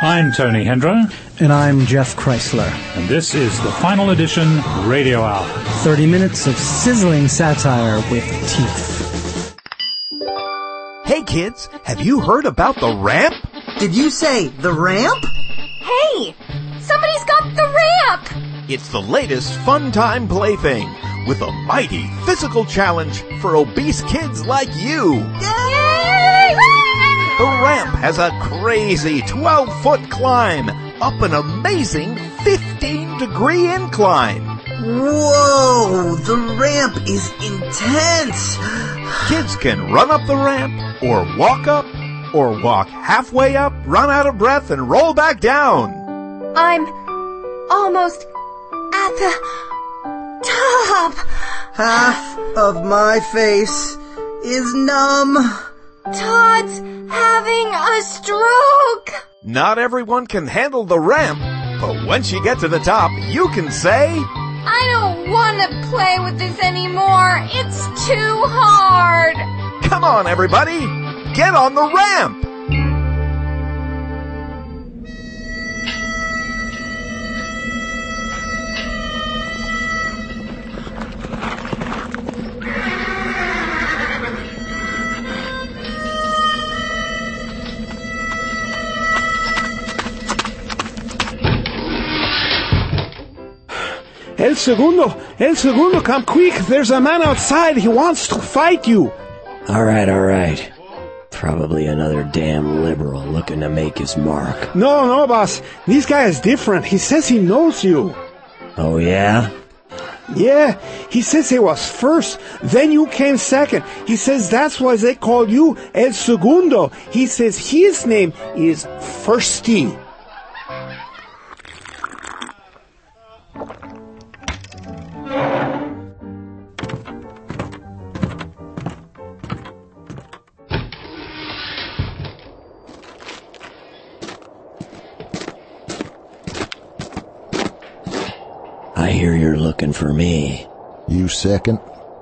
I'm Tony Hendra. And I'm Jeff Chrysler. And this is the Final Edition Radio Hour. 30 minutes of sizzling satire with teeth. Hey kids, have you heard about the ramp? Did you say the ramp? Hey, somebody's got the ramp! It's the latest fun-time plaything with a mighty physical challenge for obese kids like you. Yay! The ramp has a crazy 12-foot climb up an amazing 15-degree incline. Whoa, the ramp is intense. Kids can run up the ramp, or walk halfway up, run out of breath, and roll back down. I'm almost at the top. Half of my face is numb. Todd's having a stroke. Not everyone can handle the ramp, but once you get to the top, you can say, I don't want to play with this anymore. It's too hard. Come on, everybody, get on the ramp. El Segundo, come quick. There's a man outside. He wants to fight you. All right. Probably another damn liberal looking to make his mark. No, boss. This guy is different. He says he knows you. Oh, yeah? Yeah, he says he was first, then you came second. He says that's why they call you El Segundo. He says his name is Firsty. I hear you're looking for me. You second?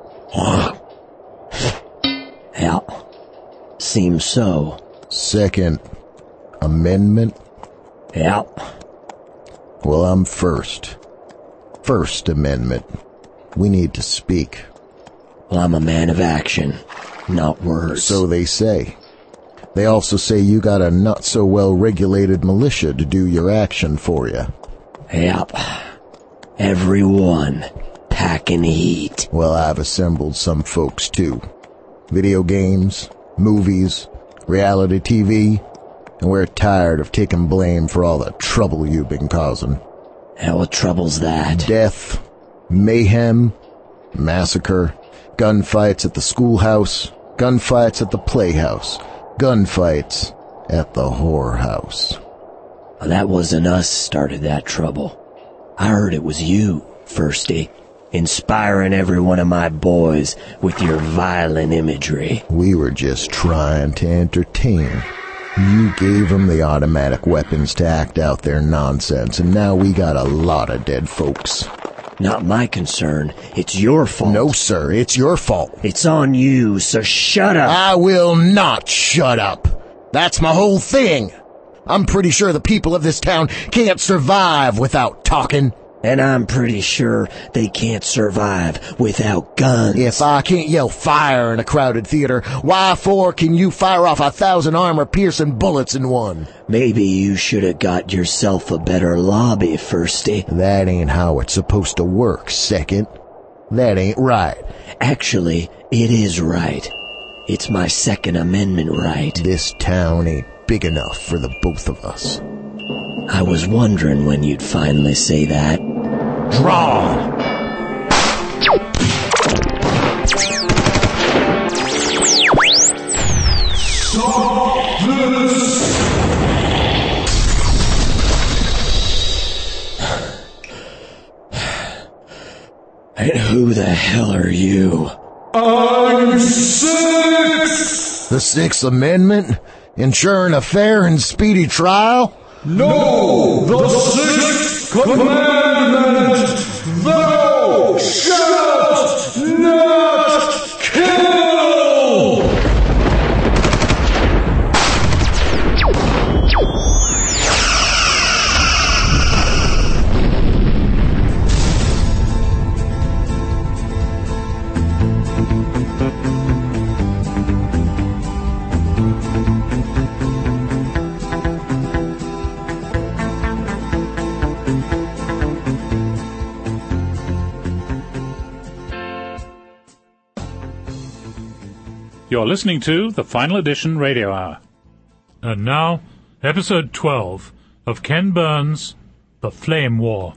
Yeah, seems so. Second Amendment? Yeah. Well, I'm first. First Amendment. We need to speak. Well, I'm a man of action, not words. So they say. They also say you got a not-so-well-regulated militia to do your action for you. Yep. Everyone packing heat. Well, I've assembled some folks, too. Video games, movies, reality TV, and we're tired of taking blame for all the trouble you've been causing. And what trouble's that? Death, mayhem, massacre, gunfights at the schoolhouse, gunfights at the playhouse, gunfights at the whorehouse. Well, that wasn't us started that trouble. I heard it was you, Firsty, inspiring every one of my boys with your violent imagery. We were just trying to entertain. You gave them the automatic weapons to act out their nonsense, and now we got a lot of dead folks. Not my concern. It's your fault. No, sir, it's your fault. It's on you, so shut up. I will not shut up. That's my whole thing. I'm pretty sure the people of this town can't survive without talking. And I'm pretty sure they can't survive without guns. If I can't yell fire in a crowded theater, why for can you fire off 1,000 armor-piercing bullets in one? Maybe you should have got yourself a better lobby, Firsty. That ain't how it's supposed to work, second. That ain't right. Actually, it is right. It's my Second Amendment right. This town ain't big enough for the both of us. I was wondering when you'd finally say that. Draw! Stop this! And who the hell are you? I'm Six! The Sixth Amendment? Ensuring a fair and speedy trial? No! The Sixth Commandment! Thou shalt not kill! You're listening to the Final Edition Radio Hour. And now, Episode 12 of Ken Burns' The Flame War.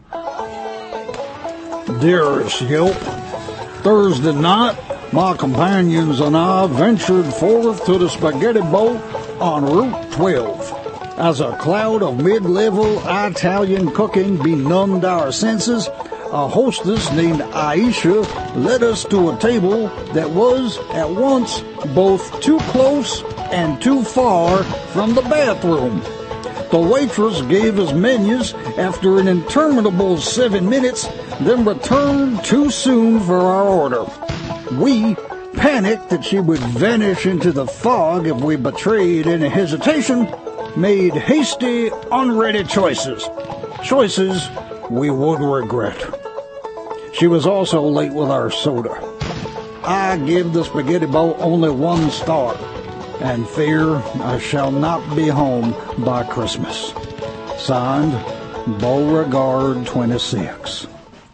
Dearest Yelp, Thursday night, my companions and I ventured forth to the spaghetti boat on Route 12. As a cloud of mid-level Italian cooking benumbed our senses, a hostess named Aisha led us to a table that was at once both too close and too far from the bathroom. The waitress gave us menus after an interminable 7 minutes, then returned too soon for our order. We, panicked that she would vanish into the fog if we betrayed any hesitation, made hasty, unready choices. Choices we would regret. She was also late with our soda. I give the spaghetti boat only 1 star, and fear I shall not be home by Christmas. Signed, Beauregard 26.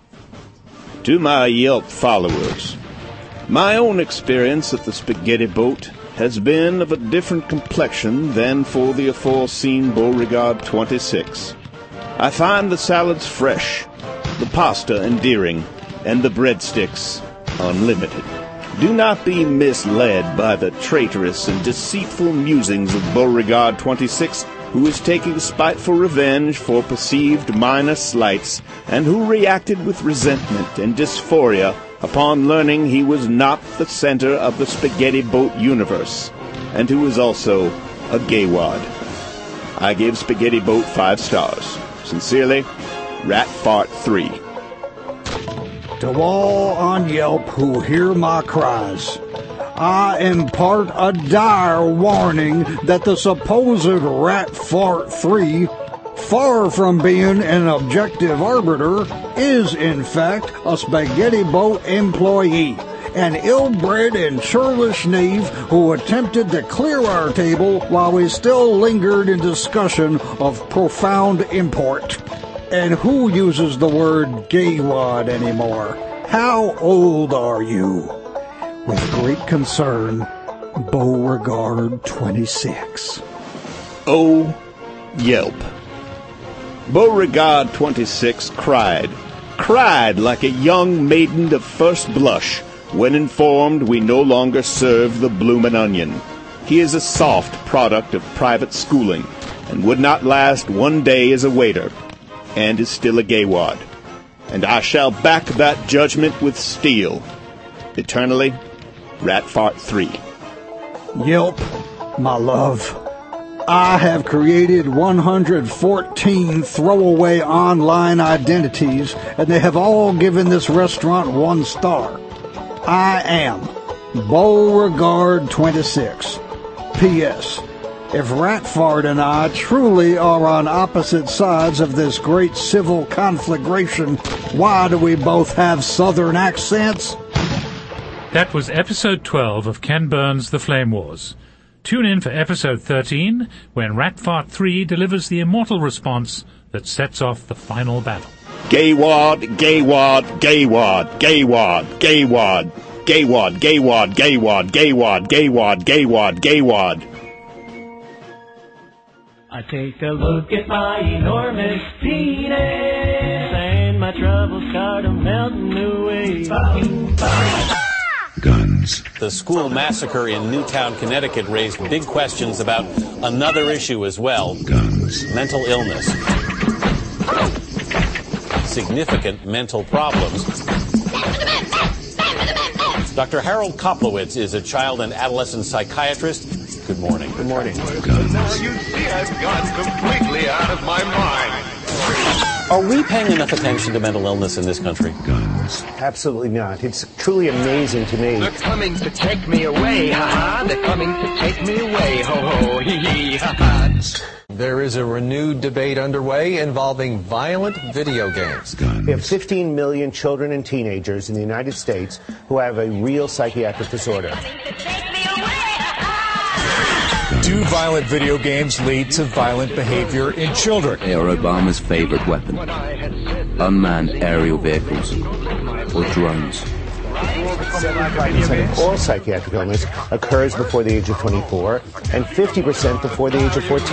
To my Yelp followers, my own experience at the spaghetti boat has been of a different complexion than for the aforeseen Beauregard 26. I find the salads fresh, the pasta endearing, and the breadsticks unlimited. Do not be misled by the traitorous and deceitful musings of Beauregard 26, who is taking spiteful revenge for perceived minor slights, and who reacted with resentment and dysphoria upon learning he was not the center of the spaghetti boat universe, and who is also a gaywad. I give Spaghetti Boat 5 stars. Sincerely, Ratfart3. To all on Yelp who hear my cries, I impart a dire warning that the supposed Ratfart3, far from being an objective arbiter, is in fact a spaghetti boat employee, an ill-bred and churlish knave who attempted to clear our table while we still lingered in discussion of profound import. And who uses the word gaywad anymore? How old are you? With great concern, Beauregard 26. Oh, Yelp. Beauregard 26 cried like a young maiden of first blush when informed we no longer serve the bloomin' onion. He is a soft product of private schooling and would not last 1 day as a waiter, and is still a gaywad. And I shall back that judgment with steel. Eternally, Ratfart3. Yelp, my love, I have created 114 throwaway online identities, and they have all given this restaurant 1 star. I am Beauregard 26. P.S. If Ratfart and I truly are on opposite sides of this great civil conflagration, why do we both have southern accents? That was Episode 12 of Ken Burns' The Flame Wars. Tune in for Episode 13, when Ratfart3 delivers the immortal response that sets off the final battle. Gaywad, gaywad, gaywad, gaywad, gaywad, gaywad, gaywad, gaywad, gaywad, gaywad, gaywad, gaywad. I take a look at my enormous penis, and my troubles start melting away. Guns. The school massacre in Newtown, Connecticut raised big questions about another issue as well. Guns. Mental illness. Significant mental problems. Dr. Harold Koplowitz is a child and adolescent psychiatrist. Good morning. Good morning. Guns. Now you see I've gone completely out of my mind. Are we paying enough attention to mental illness in this country? Guns. Absolutely not. It's truly amazing to me. They're coming to take me away, ha-ha. They're coming to take me away, ho-ho, hee-hee, ha-ha. There is a renewed debate underway involving violent video games. Guns. We have 15 million children and teenagers in the United States who have a real psychiatric disorder. Do violent video games lead to violent behavior in children? They are Obama's favorite weapon. Unmanned aerial vehicles or drones. 75% of all psychiatric illness occurs before the age of 24, and 50% before the age of 14.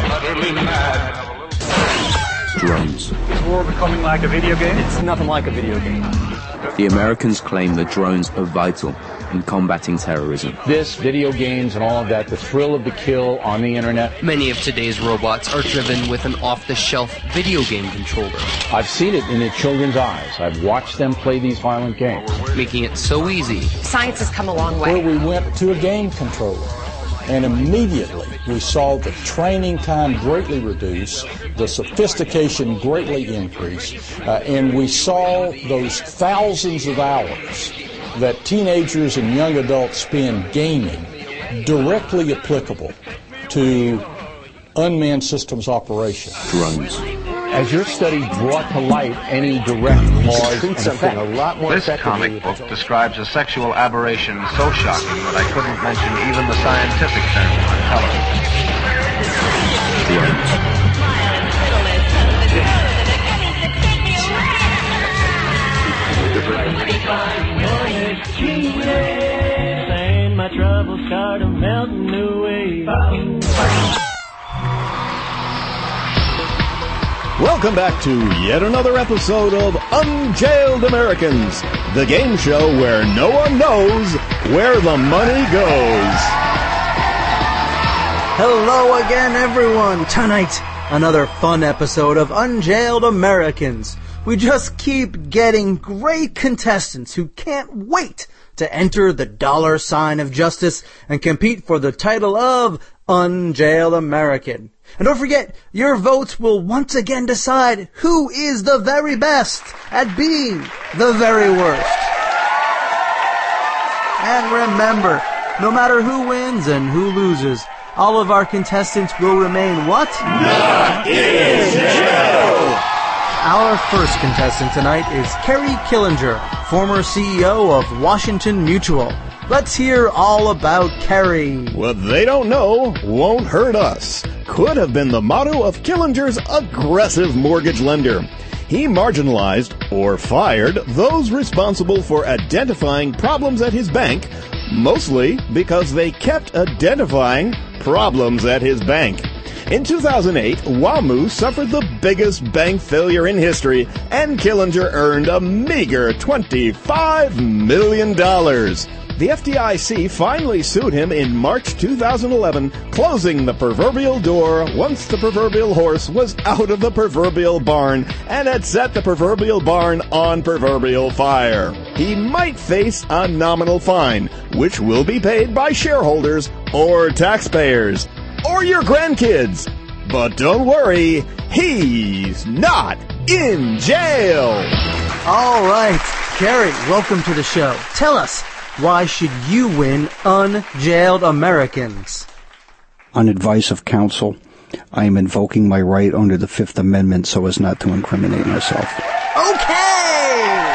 Drones. Is war becoming like a video game? It's nothing like a video game. The Americans claim that drones are vital in combating terrorism. This, video games and all of that, the thrill of the kill on the internet. Many of today's robots are driven with an off-the-shelf video game controller. I've seen it in the children's eyes. I've watched them play these violent games. Making it so easy. Science has come a long way. Where we went to a game controller, and immediately we saw the training time greatly reduce, the sophistication greatly increase, and we saw those thousands of hours that teenagers and young adults spend gaming directly applicable to unmanned systems operation. Drones. As your study brought to light any direct cause and effect, a lot more This comic book describes a sexual aberration so shocking that I couldn't mention even the scientific term on television. Saying my troubles start melting away. Welcome back to yet another episode of Unjailed Americans, the game show where no one knows where the money goes. Hello again, everyone. Tonight, another fun episode of Unjailed Americans. We just keep getting great contestants who can't wait to enter the dollar sign of justice and compete for the title of Unjailed American. And don't forget, your votes will once again decide who is the very best at being the very worst. And remember, no matter who wins and who loses, all of our contestants will remain what? Not in jail! Our first contestant tonight is Kerry Killinger, former CEO of Washington Mutual. Let's hear all about Kerry. What they don't know won't hurt us. Could have been the motto of Killinger's aggressive mortgage lender. He marginalized or fired those responsible for identifying problems at his bank, mostly because they kept identifying problems at his bank. In 2008, WAMU suffered the biggest bank failure in history, and Killinger earned a meager $25 million. The FDIC finally sued him in March 2011, closing the proverbial door once the proverbial horse was out of the proverbial barn and had set the proverbial barn on proverbial fire. He might face a nominal fine, which will be paid by shareholders or taxpayers. Or your grandkids. But don't worry, he's not in jail. All right, Kerry, welcome to the show. Tell us, why should you win Unjailed Americans? On advice of counsel, I am invoking my right under the Fifth Amendment so as not to incriminate myself. Okay!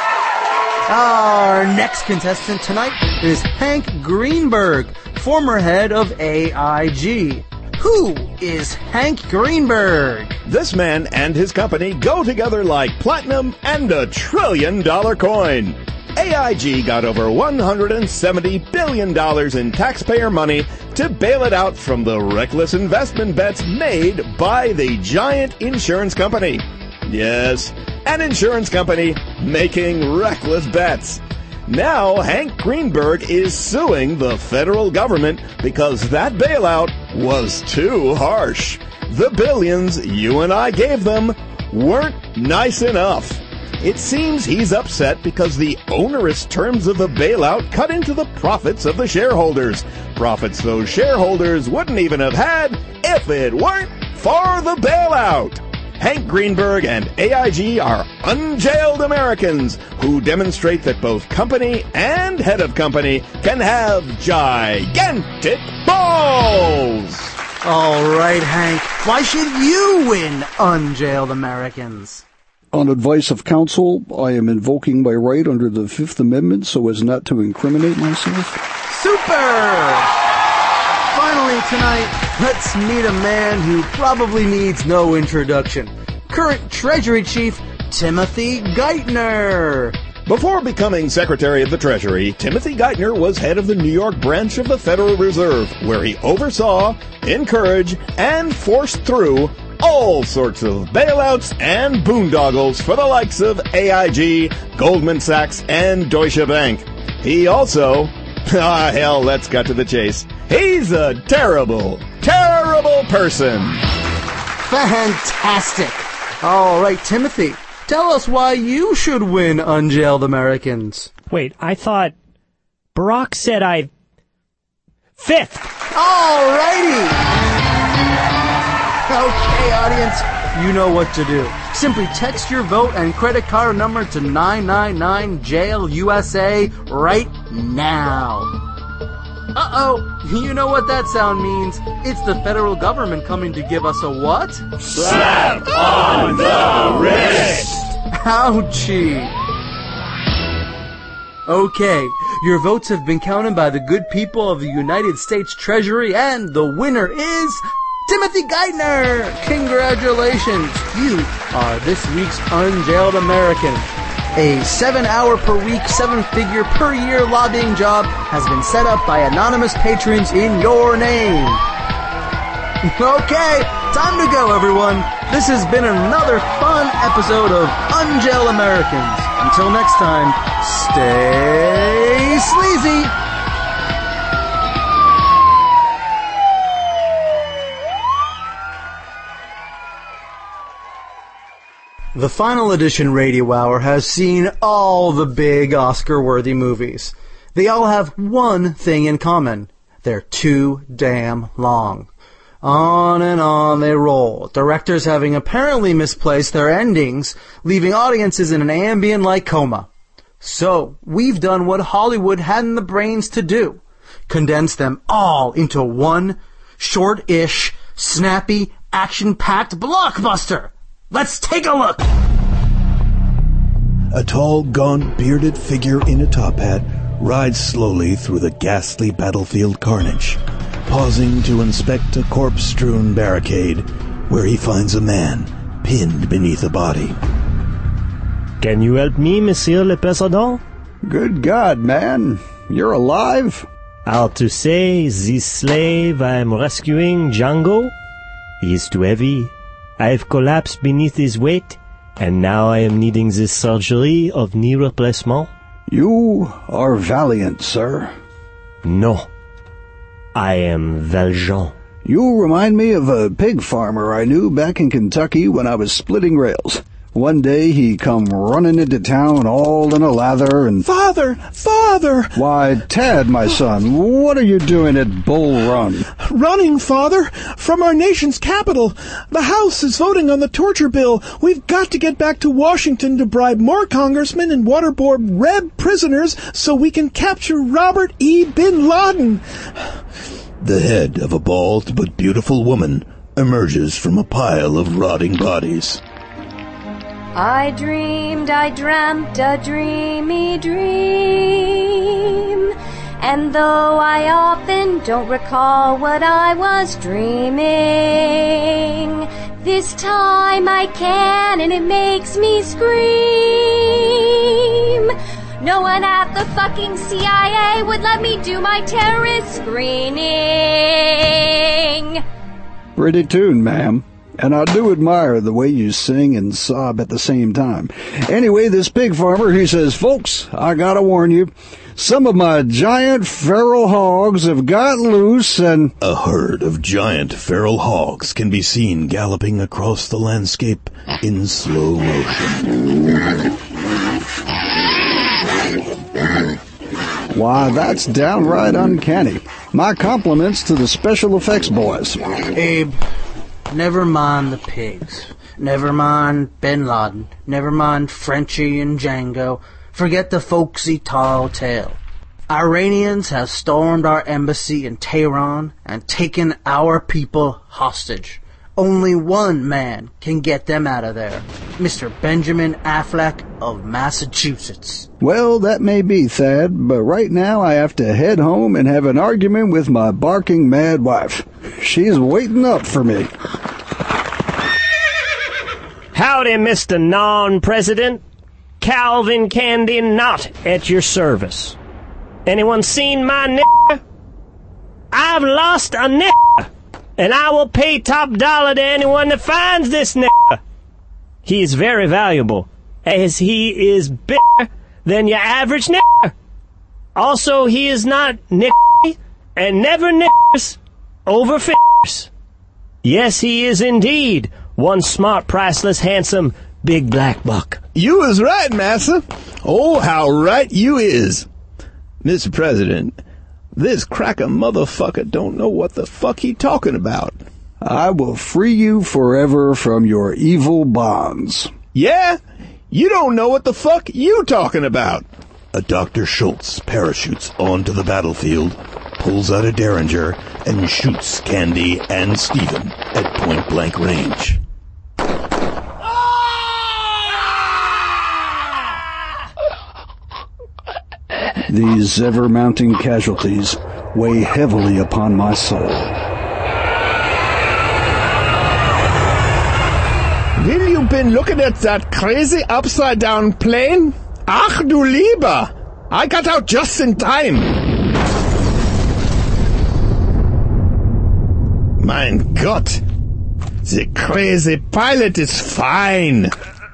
Our next contestant tonight is Hank Greenberg, former head of AIG. Who is Hank Greenberg? This man and his company go together like platinum and a $1 trillion coin. AIG got over $170 billion in taxpayer money to bail it out from the reckless investment bets made by the giant insurance company. Yes, an insurance company making reckless bets. Now Hank Greenberg is suing the federal government because that bailout was too harsh. The billions you and I gave them weren't nice enough. It seems he's upset because the onerous terms of the bailout cut into the profits of the shareholders. Profits those shareholders wouldn't even have had if it weren't for the bailout. Hank Greenberg and AIG are unjailed Americans who demonstrate that both company and head of company can have gigantic balls. All right, Hank, why should you win Unjailed Americans? On advice of counsel, I am invoking my right under the Fifth Amendment so as not to incriminate myself. Super! Finally tonight, let's meet a man who probably needs no introduction. Current Treasury Chief Timothy Geithner. Before becoming Secretary of the Treasury, Timothy Geithner was head of the New York branch of the Federal Reserve, where he oversaw, encouraged, and forced through all sorts of bailouts and boondoggles for the likes of AIG, Goldman Sachs, and Deutsche Bank. He also... let's cut to the chase. He's a terrible, terrible person. Fantastic. All right, Timothy, tell us why you should win Unjailed Americans. Wait, I thought Barack said I... Fifth. All righty. Okay, audience, you know what to do. Simply text your vote and credit card number to 999-JAIL-USA right now. Uh-oh, you know what that sound means. It's the federal government coming to give us a what? Slap on the wrist! Ouchie. Okay, your votes have been counted by the good people of the United States Treasury, and the winner is... Timothy Geithner! Congratulations! You are this week's Unjailed American. A 7-hour-per-week, 7-figure per year lobbying job has been set up by anonymous patrons in your name. Okay, time to go, everyone. This has been another fun episode of Unjailed Americans. Until next time, stay sleazy! The Final Edition Radio Hour has seen all the big Oscar-worthy movies. They all have one thing in common. They're too damn long. On and on they roll, directors having apparently misplaced their endings, leaving audiences in an ambient-like coma. So, we've done what Hollywood hadn't the brains to do. Condense them all into one short-ish, snappy, action-packed blockbuster. Let's take a look! A tall, gaunt, bearded figure in a top hat rides slowly through the ghastly battlefield carnage, pausing to inspect a corpse-strewn barricade where he finds a man pinned beneath a body. Can you help me, Monsieur le Président? Good God, man. You're alive? How to say, this slave I am rescuing, Django? He is too heavy. I have collapsed beneath his weight, and now I am needing this surgery of knee replacement. You are valiant, sir. No. I am Valjean. You remind me of a pig farmer I knew back in Kentucky when I was splitting rails. One day he come running into town all in a lather and... Father! Father! Why, Tad, my son, what are you doing at Bull Run? Running, Father, from our nation's capital. The House is voting on the torture bill. We've got to get back to Washington to bribe more congressmen and waterboard Reb prisoners so we can capture Robert E. Bin Laden. The head of a bald but beautiful woman emerges from a pile of rotting bodies. I dreamed, I dreamt a dreamy dream, and though I often don't recall what I was dreaming, this time I can, and it makes me scream. No one at the fucking CIA would let me do my terrorist screening. Pretty tune, ma'am. And I do admire the way you sing and sob at the same time. Anyway, this pig farmer, he says, folks, I gotta warn you, some of my giant feral hogs have got loose and... A herd of giant feral hogs can be seen galloping across the landscape in slow motion. Why, that's downright uncanny. My compliments to the special effects boys. Abe... Never mind the pigs. Never mind Bin Laden. Never mind Frenchie and Django. Forget the folksy tall tale. Iranians have stormed our embassy in Tehran and taken our people hostage. Only one man can get them out of there. Mr. Benjamin Affleck of Massachusetts. Well, that may be, Thad, but right now I have to head home and have an argument with my barking mad wife. She's waiting up for me. Howdy, Mr. Non-President. Calvin Candy not at your service. Anyone seen my nigger? I've lost a nigger, and I will pay top dollar to anyone that finds this nigger. He is very valuable, as he is bigger than your average nigger. Also, he is not nigger and never niggers over fingers. Yes, he is indeed one smart, priceless, handsome, big black buck. You is right, massa. Oh, how right you is. Mr. President, this cracker motherfucker don't know what the fuck he talking about. I will free you forever from your evil bonds. Yeah? You don't know what the fuck you talking about. A Dr. Schultz parachutes onto the battlefield, pulls out a Derringer, and shoots Candy and Stephen at point-blank range. These ever-mounting casualties weigh heavily upon my soul. Will you been looking at that crazy upside-down plane? Ach du lieber! I got out just in time! Mein Gott! The crazy pilot is fine!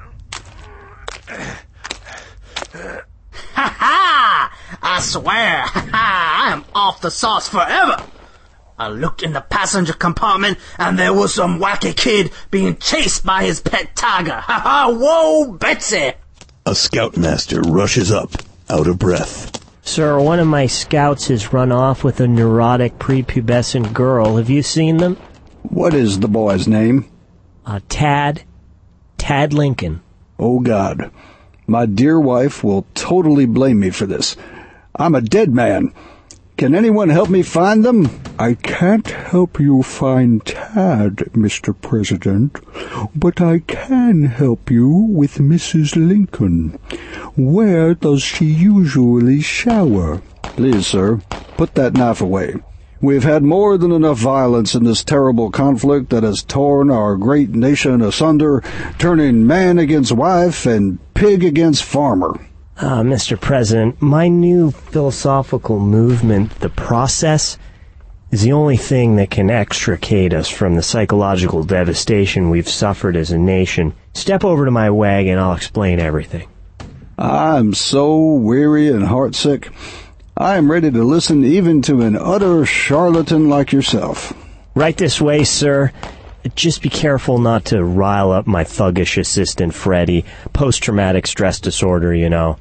Ha ha! I swear, I am off the sauce forever! I looked in the passenger compartment and there was some wacky kid being chased by his pet tiger. Ha ha! Whoa, Betsy! A scoutmaster rushes up, out of breath. Sir, one of my scouts has run off with a neurotic prepubescent girl. Have you seen them? What is the boy's name? Tad Lincoln. Oh, God. My dear wife will totally blame me for this. I'm a dead man. Can anyone help me find them? I can't help you find Tad, Mr. President, but I can help you with Mrs. Lincoln. Where does she usually shower? Please, sir, put that knife away. We've had more than enough violence in this terrible conflict that has torn our great nation asunder, turning man against wife and pig against farmer. Mr. President, my new philosophical movement, The Process, is the only thing that can extricate us from the psychological devastation we've suffered as a nation. Step over to my wagon, I'll explain everything. I'm so weary and heartsick. I am ready to listen even to an utter charlatan like yourself. Right this way, sir. Just be careful not to rile up my thuggish assistant, Freddy. Post-traumatic stress disorder, you know.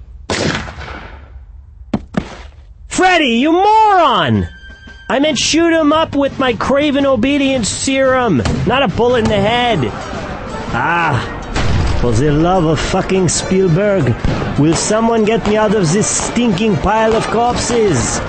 Freddy, you moron! I meant shoot him up with my craven obedience serum, not a bullet in the head. For the love of fucking Spielberg, will someone get me out of this stinking pile of corpses?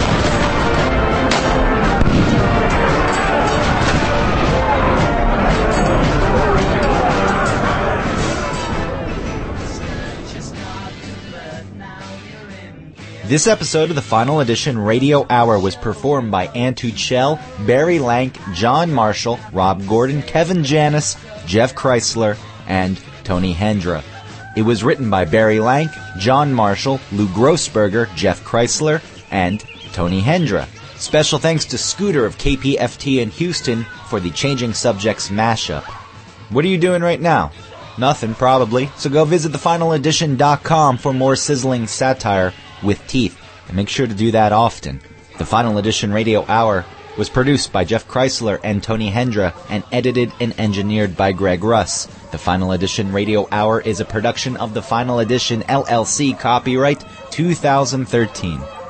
This episode of the Final Edition Radio Hour was performed by Antu Chell, Barry Lank, John Marshall, Rob Gordon, Kevin Janis, Jeff Chrysler, and Tony Hendra. It was written by Barry Lank, John Marshall, Lou Grossberger, Jeff Chrysler, and Tony Hendra. Special thanks to Scooter of KPFT in Houston for the Changing Subjects mashup. What are you doing right now? Nothing, probably. So go visit thefinaledition.com for more sizzling satire with teeth, and make sure to do that often. The Final Edition Radio Hour was produced by Jeff Chrysler and Tony Hendra and edited and engineered by Greg Russ. The Final Edition Radio Hour is a production of The Final Edition LLC, copyright 2013.